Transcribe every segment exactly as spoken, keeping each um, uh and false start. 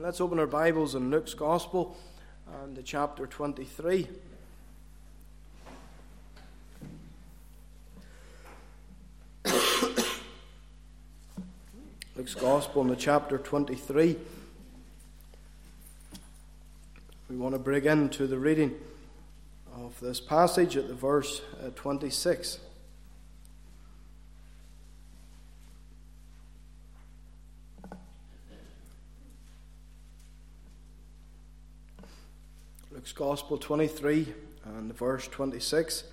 Let's open our Bibles in Luke's Gospel and to chapter twenty-three. Luke's Gospel in the chapter twenty-three. We want to bring into the reading of this passage at the verse uh, twenty-six. Luke's Gospel twenty-three and verse twenty-six.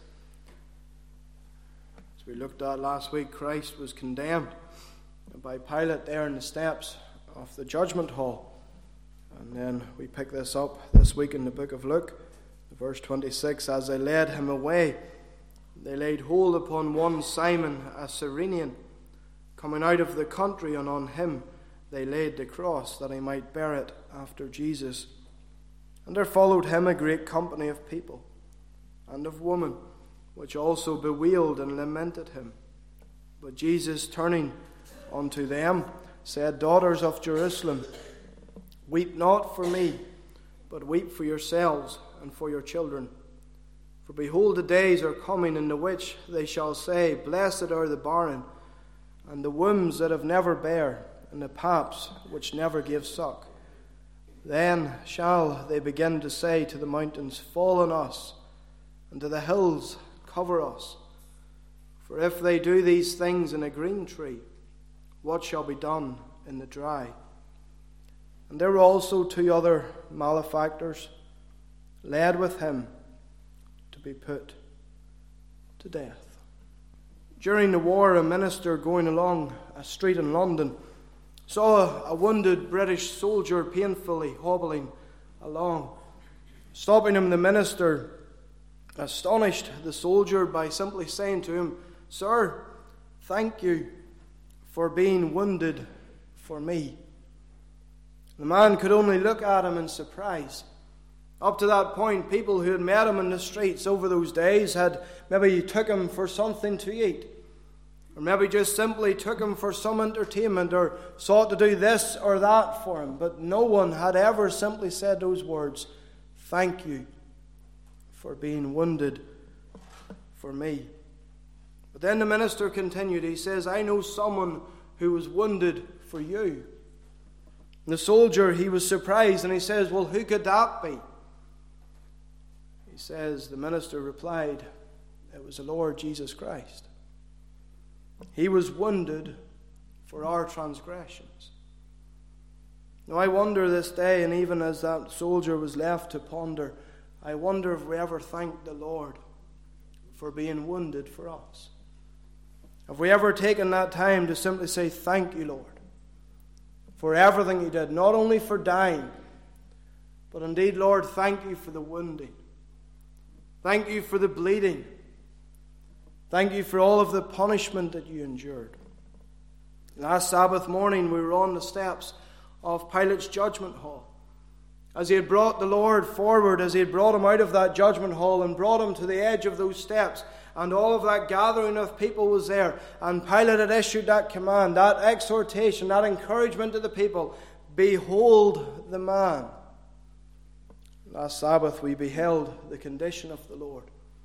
As we looked at last week, Christ was condemned by Pilate there in the steps of the judgment hall. And then we pick this up this week in the book of Luke, verse twenty-six. As they led him away, they laid hold upon one Simon, a Cyrenian, coming out of the country, and on him they laid the cross, that he might bear it after Jesus. And there followed him a great company of people, and of women, which also bewailed and lamented him. But Jesus, turning unto them, said, Daughters of Jerusalem, weep not for me, but weep for yourselves and for your children. For behold, the days are coming in the which they shall say, Blessed are the barren, and the wombs that have never bare, and the paps which never give suck. Then shall they begin to say to the mountains, Fall on us, and to the hills, cover us. For if they do these things in a green tree, what shall be done in the dry? And there were also two other malefactors, led with him to be put to death. During the war, a minister going along a street in London saw a wounded British soldier painfully hobbling along. Stopping him, the minister astonished the soldier by simply saying to him, Sir, thank you for being wounded for me. The man could only look at him in surprise. Up to that point, people who had met him in the streets over those days had maybe took him for something to eat, or maybe just simply took him for some entertainment, or sought to do this or that for him. But no one had ever simply said those words, Thank you for being wounded for me. But then the minister continued. He says, I know someone who was wounded for you. And the soldier, he was surprised, and he says, Well, who could that be? He says, the minister replied, It was the Lord Jesus Christ. He was wounded for our transgressions. Now I wonder this day, and even as that soldier was left to ponder, I wonder if we ever thanked the Lord for being wounded for us. Have we ever taken that time to simply say, Thank you, Lord, for everything you did, not only for dying, but indeed, Lord, thank you for the wounding. Thank you for the bleeding. Thank you for all of the punishment that you endured. Last Sabbath morning, we were on the steps of Pilate's judgment hall. As he had brought the Lord forward, as he had brought him out of that judgment hall and brought him to the edge of those steps, and all of that gathering of people was there, and Pilate had issued that command, that exhortation, that encouragement to the people, Behold the man. Last Sabbath we beheld the condition of the Lord.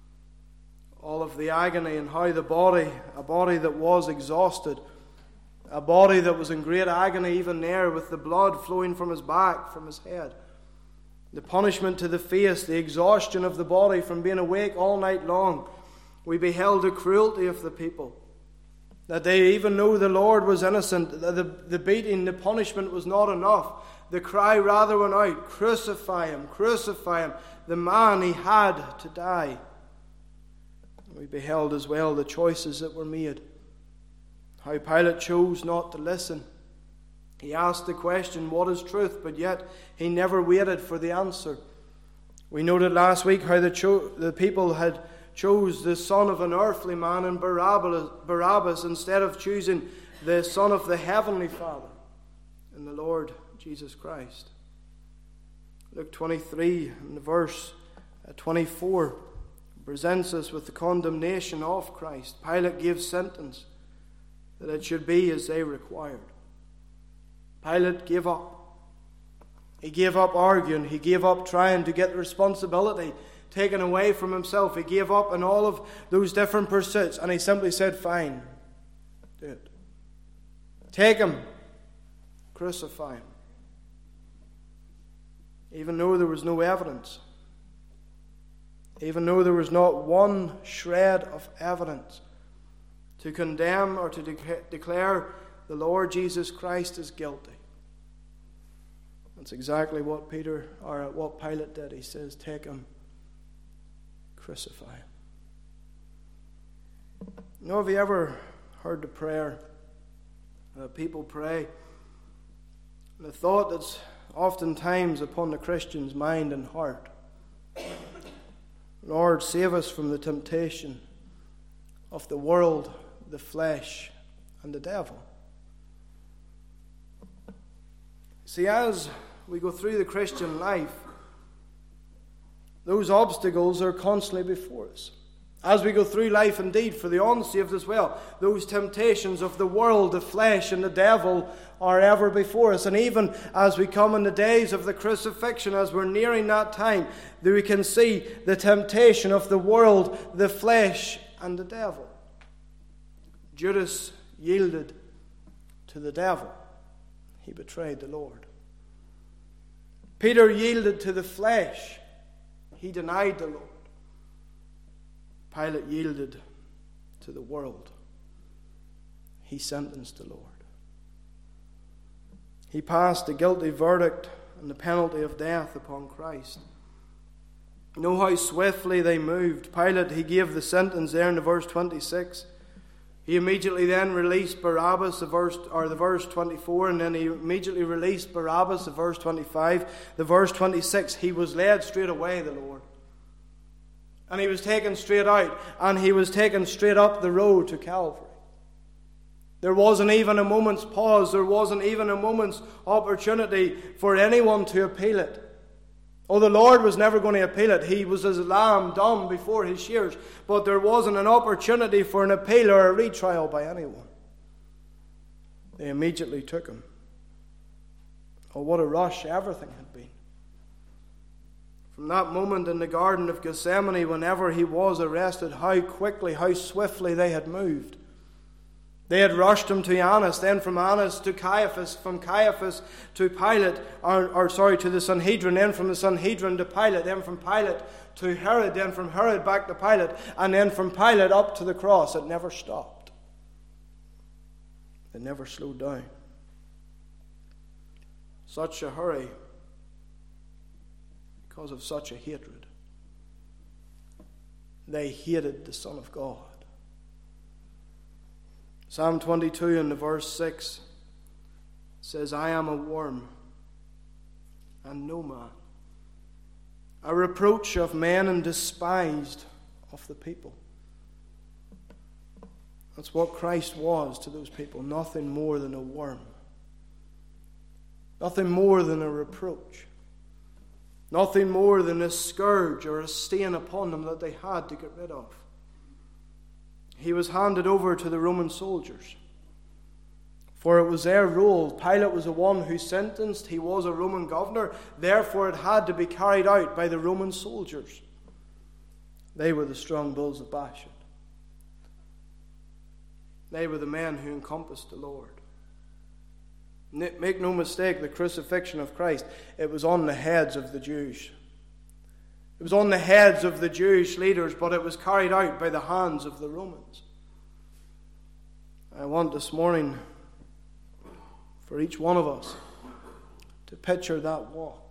All of the agony, and how the body, a body that was exhausted, a body that was in great agony even there, with the blood flowing from his back, from his head. The punishment to the face, the exhaustion of the body from being awake all night long. We beheld the cruelty of the people, that they even know the Lord was innocent, that the, the beating, the punishment was not enough. The cry rather went out, Crucify him, crucify him. The man, he had to die. We beheld as well the choices that were made. How Pilate chose not to listen. He asked the question, What is truth? But yet he never waited for the answer. We noted last week how the, cho- the people had chose the son of an earthly man in Barabbas, Barabbas instead of choosing the Son of the Heavenly Father in the Lord Jesus Christ. Luke twenty-three and verse twenty-four presents us with the condemnation of Christ. Pilate gave sentence that it should be as they required. Pilate gave up. He gave up arguing. He gave up trying to get the responsibility taken away from himself. He gave up in all of those different pursuits, and he simply said, fine, do it. Take him, crucify him. Even though there was no evidence, even though there was not one shred of evidence to condemn or to de- declare the Lord Jesus Christ as guilty. That's exactly what Peter, or what Pilate did. He says, take him, crucify him. You know, have you ever heard the prayer that people pray? The thought that's oftentimes upon the Christian's mind and heart: Lord, save us from the temptation of the world, the flesh, and the devil. See, as we go through the Christian life, those obstacles are constantly before us. As we go through life, indeed, for the unsaved as well, those temptations of the world, the flesh, and the devil are ever before us. And even as we come in the days of the crucifixion, as we're nearing that time, that we can see the temptation of the world, the flesh, and the devil. Judas yielded to the devil. He betrayed the Lord. Peter yielded to the flesh. He denied the Lord. Pilate yielded to the world. He sentenced the Lord. He passed the guilty verdict and the penalty of death upon Christ. You know how swiftly they moved. Pilate, he gave the sentence there in the verse twenty-six. He immediately then released Barabbas, the verse, or the verse twenty-four, and then he immediately released Barabbas, the verse twenty-five. The verse twenty-six, he was led straight away, the Lord. And he was taken straight out, and he was taken straight up the road to Calvary. There wasn't even a moment's pause. There wasn't even a moment's opportunity for anyone to appeal it. Oh, the Lord was never going to appeal it. He was as a lamb dumb before his shears. But there wasn't an opportunity for an appeal or a retrial by anyone. They immediately took him. Oh, what a rush everything had been. From that moment in the Garden of Gethsemane, whenever he was arrested, how quickly, how swiftly they had moved. They had rushed him to Annas, then from Annas to Caiaphas, from Caiaphas to Pilate, or, or sorry, to the Sanhedrin, then from the Sanhedrin to Pilate, then from Pilate to Herod, then from Herod back to Pilate, and then from Pilate up to the cross. It never stopped. It never slowed down. Such a hurry because of such a hatred. They hated the Son of God. Psalm twenty-two in the verse six says, I am a worm and no man, a reproach of men and despised of the people. That's what Christ was to those people, nothing more than a worm. Nothing more than a reproach. Nothing more than a scourge or a stain upon them that they had to get rid of. He was handed over to the Roman soldiers, for it was their rule. Pilate was the one who sentenced. He was a Roman governor. Therefore, it had to be carried out by the Roman soldiers. They were the strong bulls of Bashan. They were the men who encompassed the Lord. Make no mistake, the crucifixion of Christ, it was on the heads of the Jews. It was on the heads of the Jewish leaders, but it was carried out by the hands of the Romans. I want this morning for each one of us to picture that walk.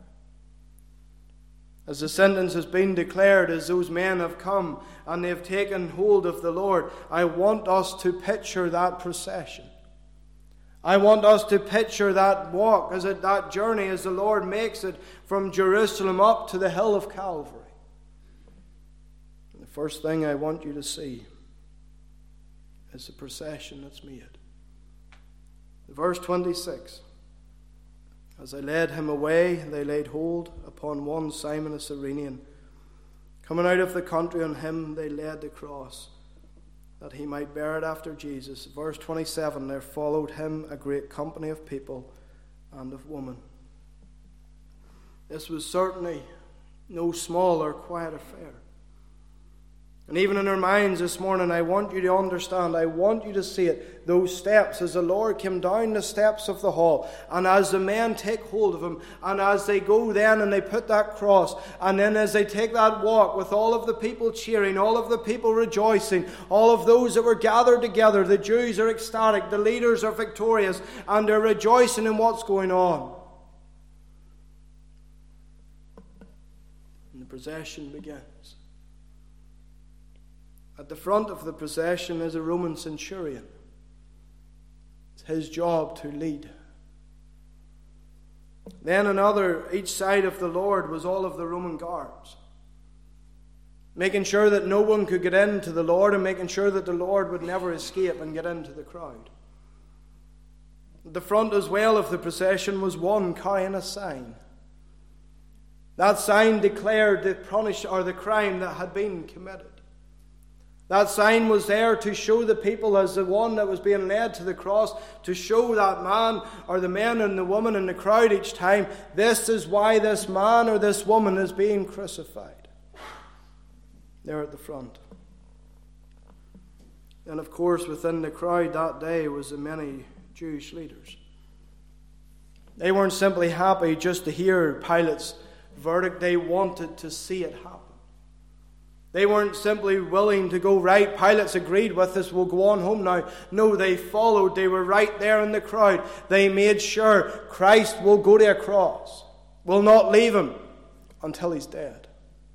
As the sentence has been declared, as those men have come and they have taken hold of the Lord, I want us to picture that procession. I want us to picture that walk, as it, that journey as the Lord makes it from Jerusalem up to the hill of Calvary. And the first thing I want you to see is the procession that's made. Verse twenty-six. As they led him away, they laid hold upon one Simon a Cyrenian. Coming out of the country, on him they laid the cross, that he might bear it after Jesus. Verse twenty-seven, there followed him a great company of people and of women. This was certainly no small or quiet affair. And even in our minds this morning, I want you to understand, I want you to see it, those steps, as the Lord came down the steps of the hall, and as the men take hold of him, and as they go then and they put that cross, and then as they take that walk with all of the people cheering, all of the people rejoicing, all of those that were gathered together, the Jews are ecstatic, the leaders are victorious, and they're rejoicing in what's going on. And the procession begins. At the front of the procession is a Roman centurion. It's his job to lead. Then another, each side of the Lord was all of the Roman guards, making sure that no one could get into the Lord and making sure that the Lord would never escape and get into the crowd. At the front as well of the procession was one carrying a sign. That sign declared the punish or the crime that had been committed. That sign was there to show the people as the one that was being led to the cross, to show that man or the men and the woman in the crowd each time, this is why this man or this woman is being crucified. There at the front. And of course within the crowd that day was the many Jewish leaders. They weren't simply happy just to hear Pilate's verdict, they wanted to see it happen. They weren't simply willing to go, right, Pilate's agreed with us, we'll go on home now. No, they followed. They were right there in the crowd. They made sure Christ will go to a cross. We'll not leave him until he's dead.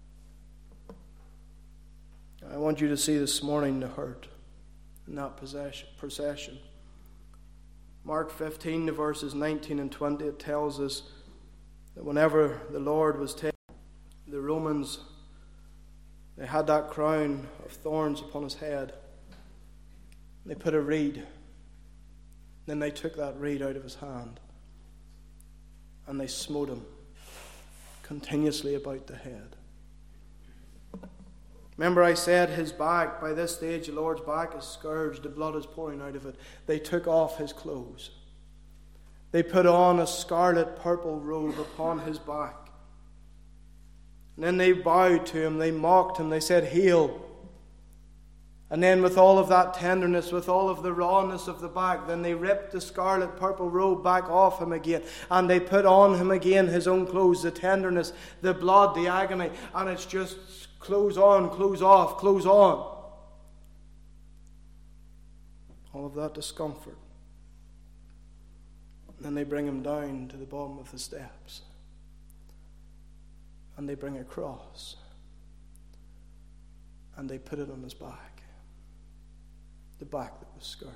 I want you to see this morning the hurt in that procession. Mark fifteen, the verses nineteen and twenty, it tells us that whenever the Lord was taken, the Romans, they had that crown of thorns upon his head. They put a reed. Then they took that reed out of his hand. And they smote him continuously about the head. Remember I said his back, by this stage the Lord's back is scourged. The blood is pouring out of it. They took off his clothes. They put on a scarlet purple robe upon his back. And then they bowed to him, they mocked him, they said, "Hail." And then with all of that tenderness, with all of the rawness of the back, then they ripped the scarlet purple robe back off him again. And they put on him again his own clothes, the tenderness, the blood, the agony. And it's just clothes on, clothes off, clothes on. All of that discomfort. And then they bring him down to the bottom of the steps. And they bring a cross. And they put it on his back. The back that was scourged.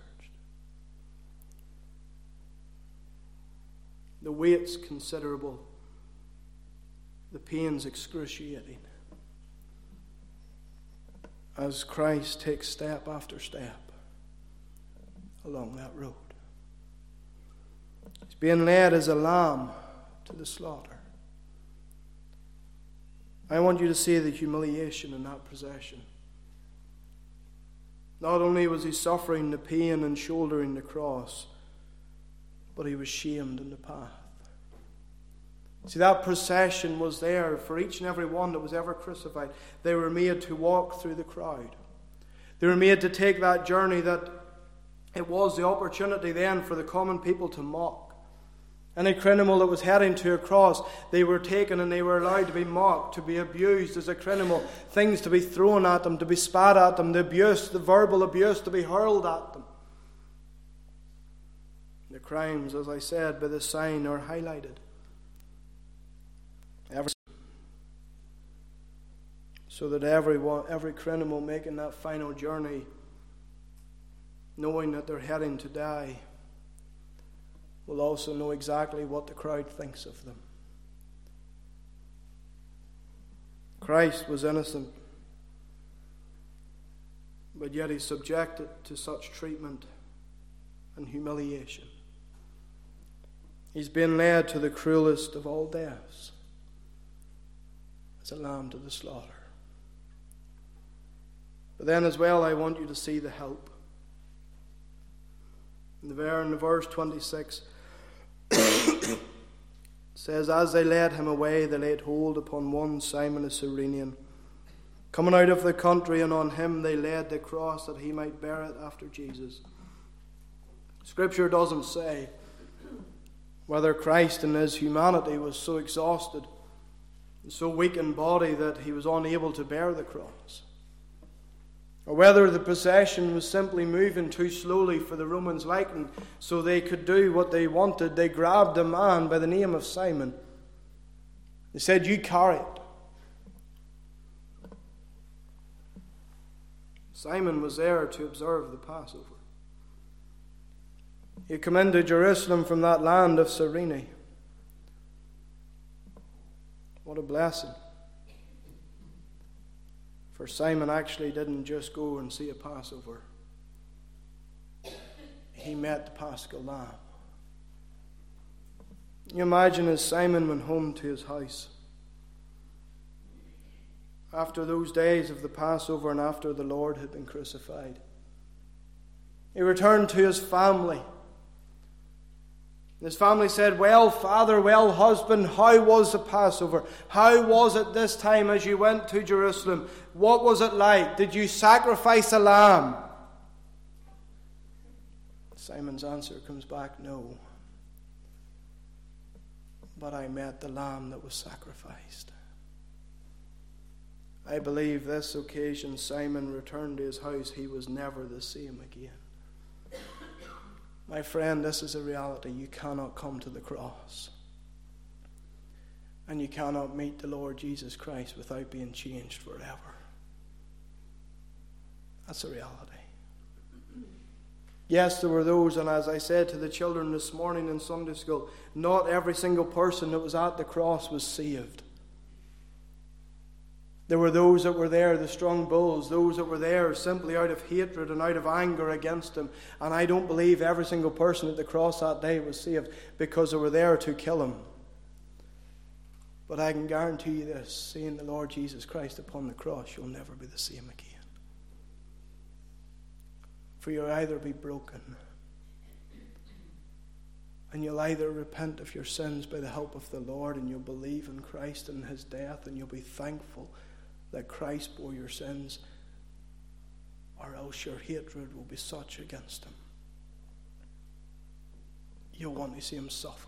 The weight's considerable. The pain's excruciating. As Christ takes step after step along that road. He's being led as a lamb to the slaughter. I want you to see the humiliation in that procession. Not only was he suffering the pain and shouldering the cross, but he was shamed in the path. See, that procession was there for each and every one that was ever crucified. They were made to walk through the crowd. They were made to take that journey that it was the opportunity then for the common people to mock. Any criminal that was heading to a cross, they were taken and they were allowed to be mocked, to be abused as a criminal, things to be thrown at them, to be spat at them, the abuse, the verbal abuse to be hurled at them. The crimes, as I said, by the sign are highlighted. Every, so that everyone, every criminal making that final journey, knowing that they're heading to die, will also know exactly what the crowd thinks of them. Christ was innocent, but yet he's subjected to such treatment and humiliation. He's been led to the cruelest of all deaths, as a lamb to the slaughter. But then as well, I want you to see the help. In the verse twenty-six, It says, as they led him away, they laid hold upon one Simon a Cyrenian, coming out of the country, and on him they laid the cross that he might bear it after Jesus. Scripture doesn't say whether Christ in his humanity was so exhausted and so weak in body that he was unable to bear the cross, or whether the procession was simply moving too slowly for the Romans' liking so they could do what they wanted. They grabbed a man by the name of Simon. They said, you carry it. Simon was there to observe the Passover. He had come into Jerusalem from that land of Cyrene. What a blessing. For Simon actually didn't just go and see a Passover. He met the Paschal Lamb. You imagine as Simon went home to his house, after those days of the Passover and after the Lord had been crucified, he returned to his family. His family said, well, father, well, husband, how was the Passover? How was it this time as you went to Jerusalem? What was it like? Did you sacrifice a lamb? Simon's answer comes back, no. But I met the lamb that was sacrificed. I believe this occasion Simon returned to his house. He was never the same again. My friend, this is a reality. You cannot come to the cross, and you cannot meet the Lord Jesus Christ without being changed forever. That's a reality. Yes, there were those, and as I said to the children this morning in Sunday school, not every single person that was at the cross was saved. There were those that were there, the strong bulls, those that were there simply out of hatred and out of anger against him. And I don't believe every single person at the cross that day was saved because they were there to kill him. But I can guarantee you this, seeing the Lord Jesus Christ upon the cross, you'll never be the same again. For you'll either be broken, and you'll either repent of your sins by the help of the Lord, and you'll believe in Christ and his death, and you'll be thankful that Christ bore your sins, or else your hatred will be such against him. You'll want to see him suffer.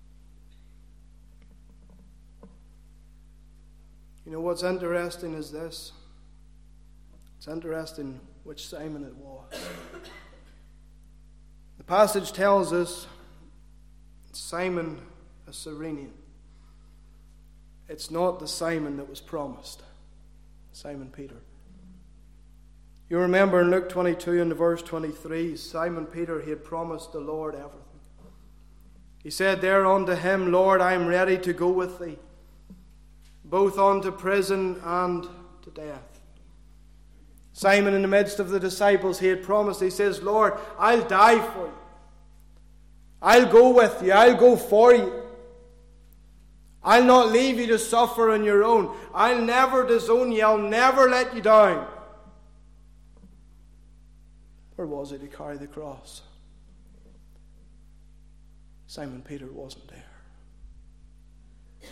You know what's interesting is this. It's interesting which Simon it was. The passage tells us Simon a Cyrenian. It's not the Simon that was promised. Simon Peter. You remember in Luke twenty-two and verse twenty-three, Simon Peter, he had promised the Lord everything. He said there unto him, Lord, I am ready to go with thee, both unto prison and to death. Simon, in the midst of the disciples, he had promised, he says, Lord, I'll die for you. I'll go with you. I'll go for you. I'll not leave you to suffer on your own. I'll never disown you. I'll never let you down. Where was he to carry the cross? Simon Peter wasn't there.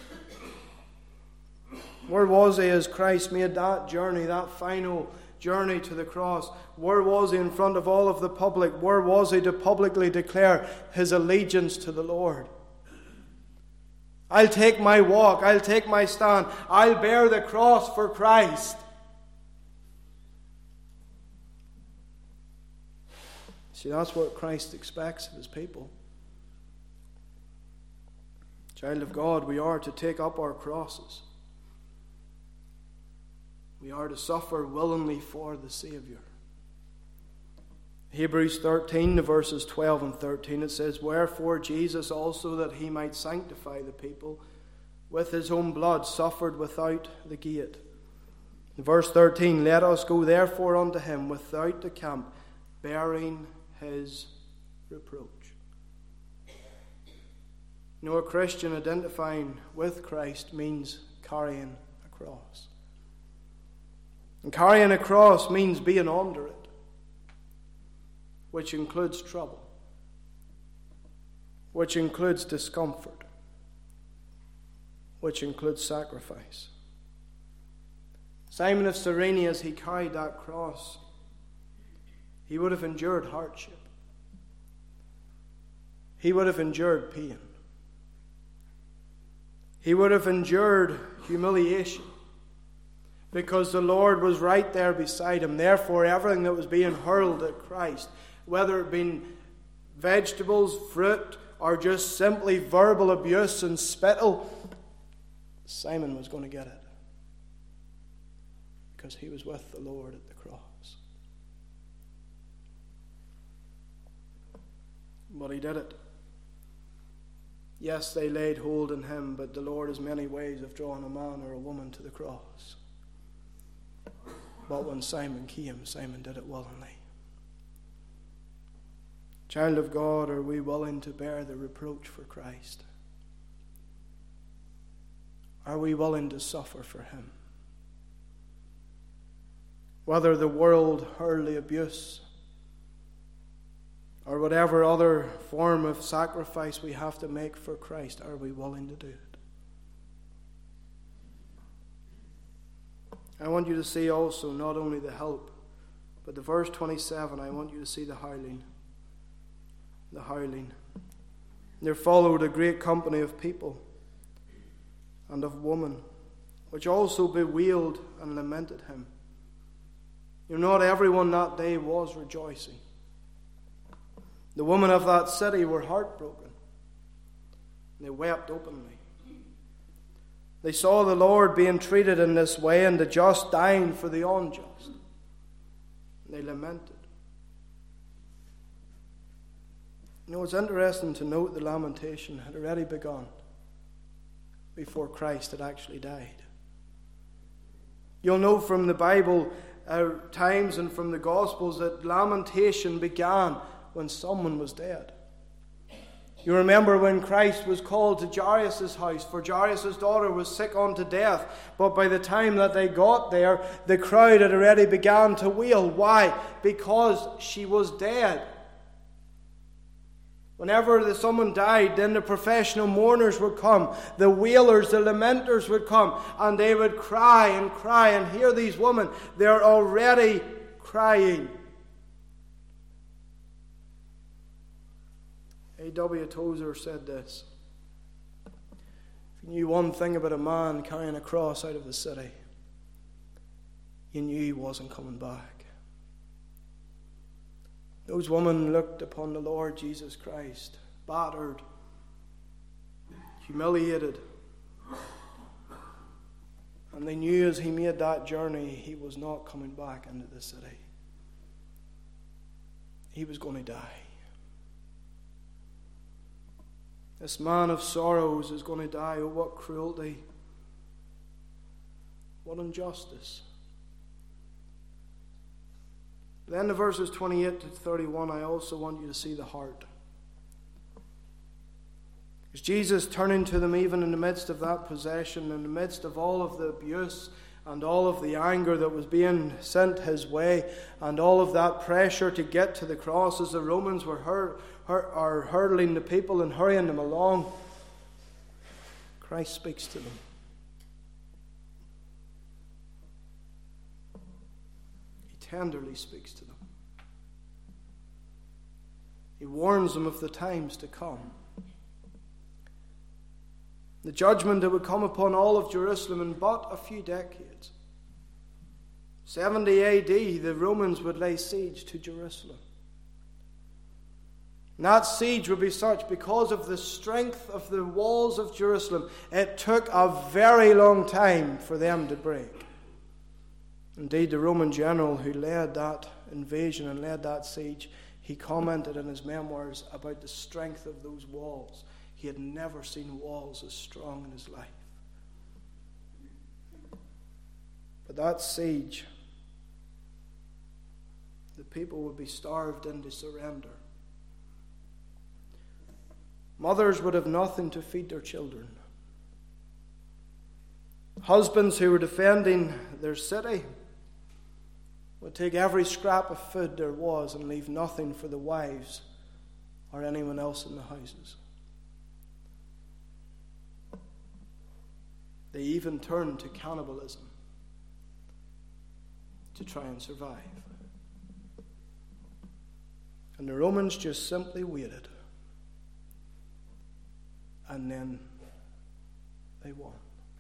Where was he as Christ made that journey, that final journey to the cross? Where was he in front of all of the public? Where was he to publicly declare his allegiance to the Lord? I'll take my walk. I'll take my stand. I'll bear the cross for Christ. See, that's what Christ expects of his people. Child of God, we are to take up our crosses. We are to suffer willingly for the Savior. Hebrews thirteen, the verses twelve and thirteen, it says, Wherefore Jesus also, that he might sanctify the people, with his own blood suffered without the gate. In verse thirteen, Let us go therefore unto him without the camp, bearing his reproach. You know, a Christian identifying with Christ means carrying a cross. And carrying a cross means being under it, which includes trouble, which includes discomfort, which includes sacrifice. Simon of Cyrene, as he carried that cross, he would have endured hardship. He would have endured pain. He would have endured humiliation, because the Lord was right there beside him. Therefore, everything that was being hurled at Christ, whether it been vegetables, fruit, or just simply verbal abuse and spittle, Simon was going to get it, because he was with the Lord at the cross. But he did it. Yes, they laid hold on him, but the Lord has many ways of drawing a man or a woman to the cross. But when Simon came, Simon did it willingly. Child of God, are we willing to bear the reproach for Christ? Are we willing to suffer for him? Whether the world hurl the abuse, or whatever other form of sacrifice we have to make for Christ, are we willing to do it? I want you to see also not only the help, but the verse twenty-seven, I want you to see the howling. The howling. There followed a great company of people and of women, which also bewailed and lamented him. You know, not everyone that day was rejoicing. The women of that city were heartbroken. They wept openly. They saw the Lord being treated in this way, and the just dying for the unjust. They lamented. You know, it's interesting to note the lamentation had already begun before Christ had actually died. You'll know from the Bible uh, times and from the Gospels that lamentation began when someone was dead. You remember when Christ was called to Jairus' house, for Jairus' daughter was sick unto death. But by the time that they got there, the crowd had already begun to wail. Why? Because she was dead. Whenever the, someone died, then the professional mourners would come. The wailers, the lamenters would come. And they would cry and cry. And hear these women, they're already crying. A W Tozer said this: if you knew one thing about a man carrying a cross out of the city, you knew he wasn't coming back. Those women looked upon the Lord Jesus Christ, battered, humiliated, and they knew as he made that journey, he was not coming back into the city. He was going to die. This man of sorrows is going to die. Oh, what cruelty. What injustice. Then the verses twenty-eight to thirty-one, I also want you to see the heart. As Jesus turning to them even in the midst of that possession, in the midst of all of the abuse and all of the anger that was being sent his way, and all of that pressure to get to the cross as the Romans were hur- hur- are hurdling the people and hurrying them along, Christ speaks to them. He tenderly speaks to them. He warns them of the times to come. The judgment that would come upon all of Jerusalem in but a few decades. seventy A D, the Romans would lay siege to Jerusalem. And that siege would be such, because of the strength of the walls of Jerusalem, it took a very long time for them to break. Indeed, the Roman general who led that invasion and led that siege, he commented in his memoirs about the strength of those walls. He had never seen walls as strong in his life. But that siege, the people would be starved into surrender. Mothers would have nothing to feed their children. Husbands who were defending their city would take every scrap of food there was and leave nothing for the wives or anyone else in the houses. They even turned to cannibalism to try and survive. And the Romans just simply waited. And then they won.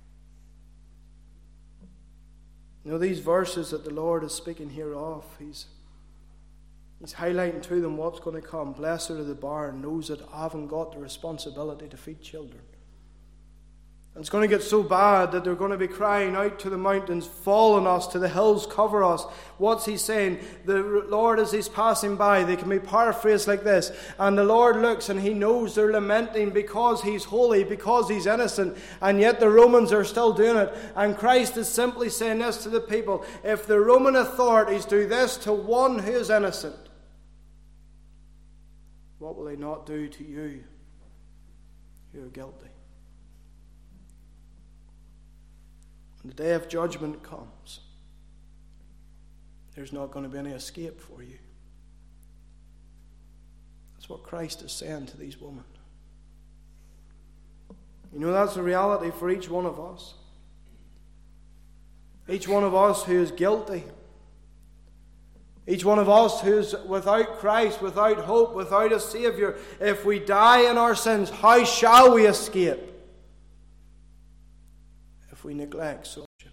You know, these verses that the Lord is speaking here of, He's He's highlighting to them what's going to come. Blessed are the barren, those that haven't got the responsibility to feed children. And it's going to get so bad that they're going to be crying out to the mountains, fall on us, to the hills, cover us. What's He saying? The Lord, as He's passing by, they can be paraphrased like this. And the Lord looks and He knows they're lamenting because He's holy, because He's innocent. And yet the Romans are still doing it. And Christ is simply saying this to the people. If the Roman authorities do this to one who is innocent, what will they not do to you who are guilty? When the day of judgment comes, there's not going to be any escape for you. That's what Christ is saying to these women. You know, that's the reality for each one of us. Each one of us who is guilty. Each one of us who is without Christ, without hope, without a Savior. If we die in our sins, how shall we escape? If we neglect sonship.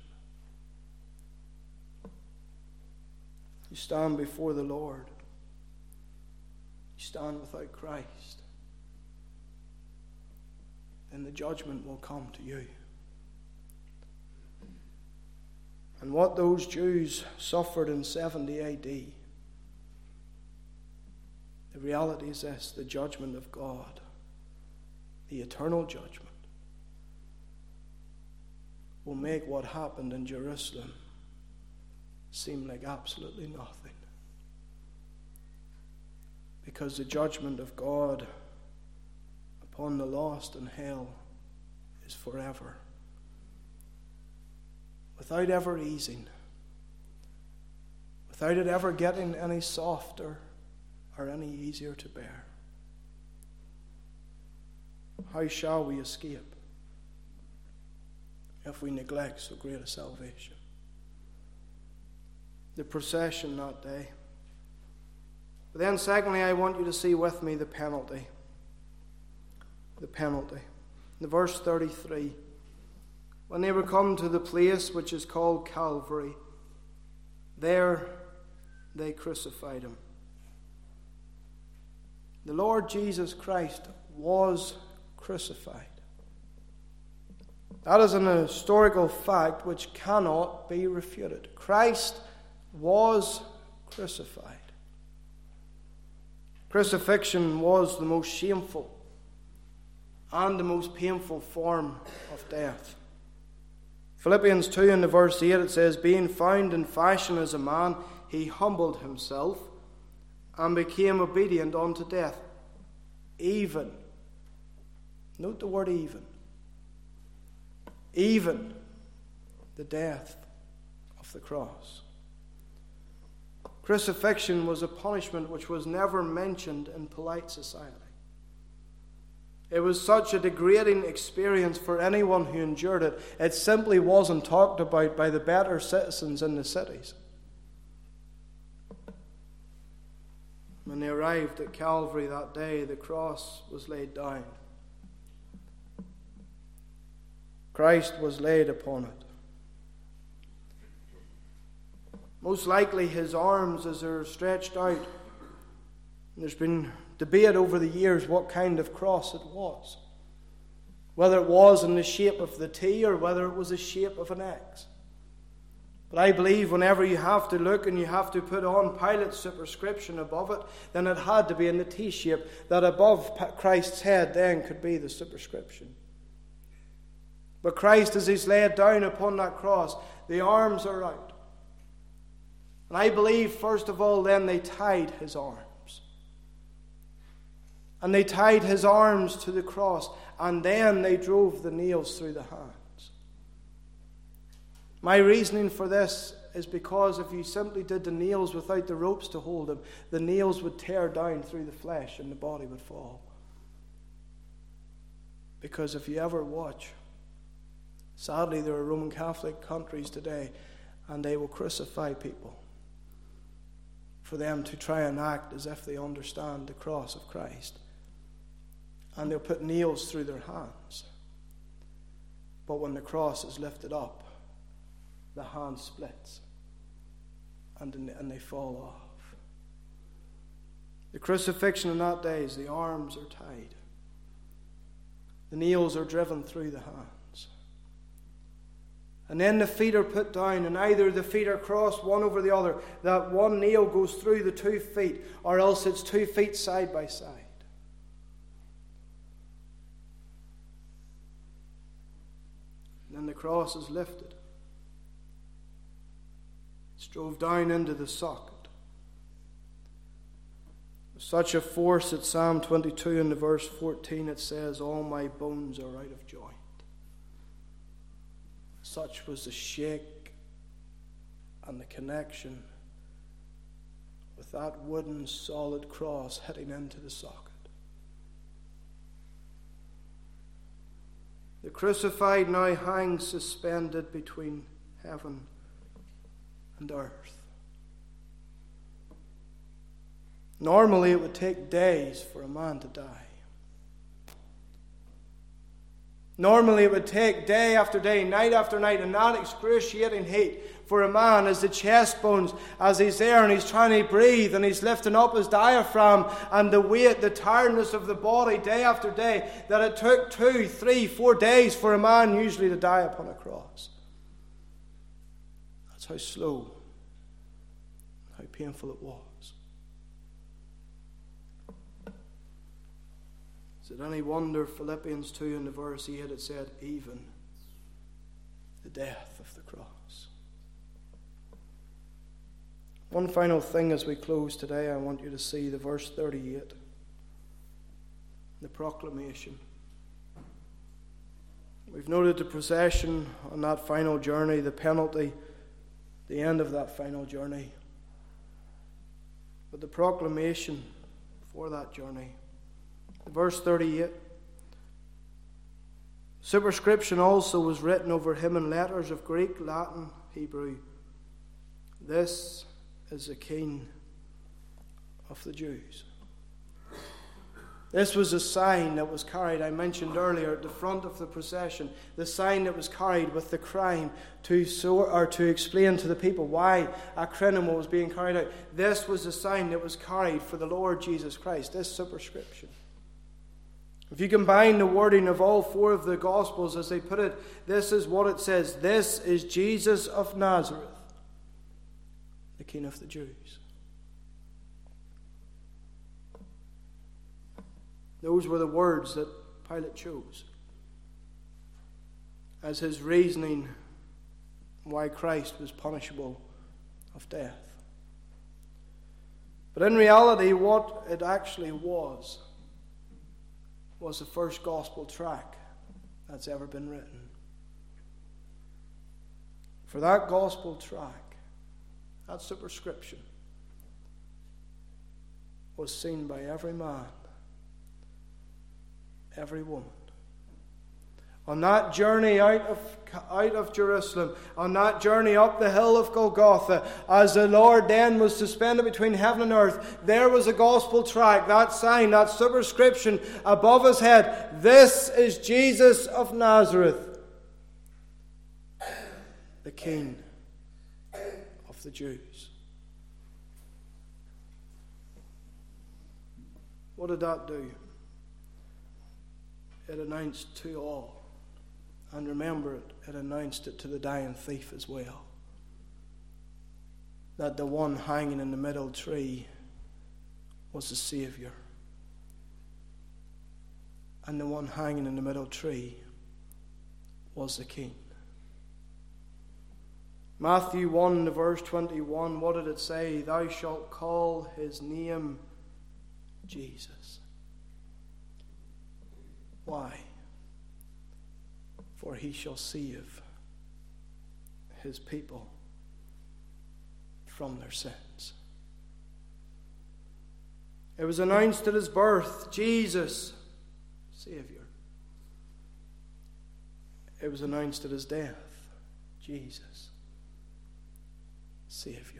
You stand before the Lord. You stand without Christ. Then the judgment will come to you. And what those Jews suffered in seventy A D, the reality is this: the judgment of God, the eternal judgment, will make what happened in Jerusalem seem like absolutely nothing. Because the judgment of God upon the lost in hell is forever, without ever easing, without it ever getting any softer or any easier to bear. How shall we escape if we neglect so great a salvation? The procession that day. But then secondly, I want you to see with me the penalty. The penalty. In verse thirty-three, when they were come to the place which is called Calvary, there they crucified Him. The Lord Jesus Christ was crucified. That is an historical fact which cannot be refuted. Christ was crucified. Crucifixion was the most shameful and the most painful form of death. Philippians two in the verse eight it says, being found in fashion as a man, He humbled Himself and became obedient unto death. Even, note the word even, even the death of the cross. Crucifixion was a punishment which was never mentioned in polite society. It was such a degrading experience for anyone who endured it. It simply wasn't talked about by the better citizens in the cities. When they arrived at Calvary that day, the cross was laid down. Christ was laid upon it. Most likely His arms, as they're stretched out, there's been debate over the years what kind of cross it was. Whether it was in the shape of the T or whether it was the shape of an X. But I believe whenever you have to look and you have to put on Pilate's superscription above it, then it had to be in the T shape, that above Christ's head then could be the superscription. But Christ, as He's laid down upon that cross, the arms are out. And I believe, first of all, then they tied His arms. And they tied His arms to the cross, and then they drove the nails through the hands. My reasoning for this is because if you simply did the nails without the ropes to hold them, the nails would tear down through the flesh and the body would fall. Because if you ever watch Sadly, there are Roman Catholic countries today, and they will crucify people for them to try and act as if they understand the cross of Christ. And they'll put nails through their hands. But when the cross is lifted up, the hand splits and, and they fall off. The crucifixion in that day is the arms are tied. The nails are driven through the hands. And then the feet are put down, and either the feet are crossed one over the other, that one nail goes through the two feet, or else it's two feet side by side. And then the cross is lifted. It's drove down into the socket. With such a force that Psalm twenty-two in the verse fourteen it says, all my bones are out of joint. Such was the shake and the connection with that wooden solid cross hitting into the socket. The crucified now hangs suspended between heaven and earth. Normally it would take days for a man to die. Normally it would take day after day, night after night, in that excruciating heat for a man as the chest bones, as he's there and he's trying to breathe and he's lifting up his diaphragm and the weight, the tiredness of the body day after day, that it took two, three, four days for a man usually to die upon a cross. That's how slow, how painful it was. Is it any wonder Philippians two in the verse eight it said, even the death of the cross. One final thing as we close today, I want you to see the verse thirty-eight, the proclamation. We've noted the procession on that final journey, the penalty, the end of that final journey. But the proclamation for that journey. Verse thirty-eight. Superscription also was written over him in letters of Greek, Latin, Hebrew. This is the King of the Jews. This was a sign that was carried, I mentioned earlier, at the front of the procession. The sign that was carried with the crime to so, or to explain to the people why a criminal was being carried out. This was the sign that was carried for the Lord Jesus Christ, this superscription. If you combine the wording of all four of the Gospels as they put it, this is what it says. This is Jesus of Nazareth, the King of the Jews. Those were the words that Pilate chose as his reasoning why Christ was punishable of death. But in reality, what it actually was, was the first gospel tract that's ever been written. For that gospel tract, that superscription, was seen by every man, every woman. On that journey out of, out of Jerusalem, on that journey up the hill of Golgotha, as the Lord then was suspended between heaven and earth, there was a gospel tract, that sign, that superscription above his head. This is Jesus of Nazareth, the King of the Jews. What did that do? It announced to all. And remember, it, it announced it to the dying thief as well, that the one hanging in the middle tree was the Saviour. And the one hanging in the middle tree was the King. Matthew one, verse twenty-one, what did it say? Thou shalt call his name Jesus. Why? For he shall save his people from their sins. It was announced at his birth, Jesus, Saviour. it was announced at his death, Jesus, Saviour.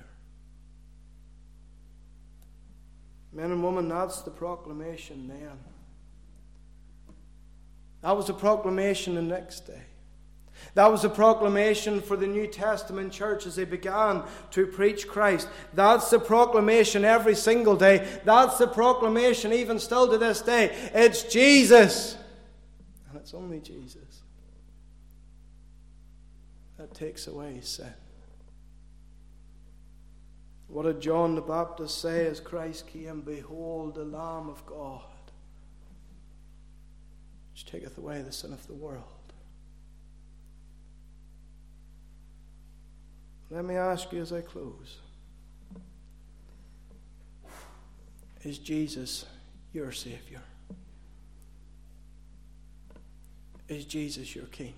Men and women, that's the proclamation then. That was a proclamation the next day. That was a proclamation for the New Testament church as they began to preach Christ. That's the proclamation every single day. That's the proclamation even still to this day. It's Jesus. And it's only Jesus that takes away sin. What did John the Baptist say as Christ came? Behold, the Lamb of God, which taketh away the sin of the world. Let me ask you as I close, is Jesus your Savior? Is Jesus your King?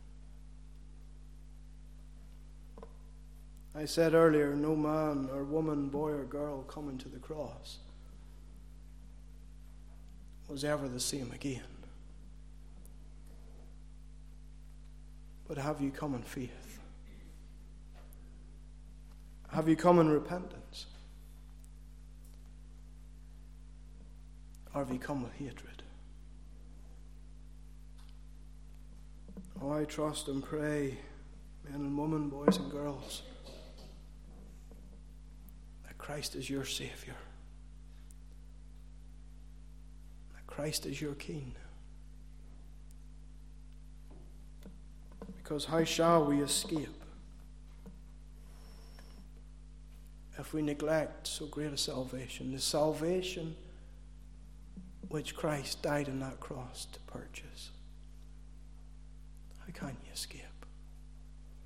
I said earlier, no man or woman, boy or girl coming to the cross was ever the same again. But have you come in faith? Have you come in repentance? Or have you come with hatred? Oh, I trust and pray, men and women, boys and girls, that Christ is your Savior. That Christ is your King. Because how shall we escape if we neglect so great a salvation, the salvation which Christ died on that cross to purchase? How can you escape?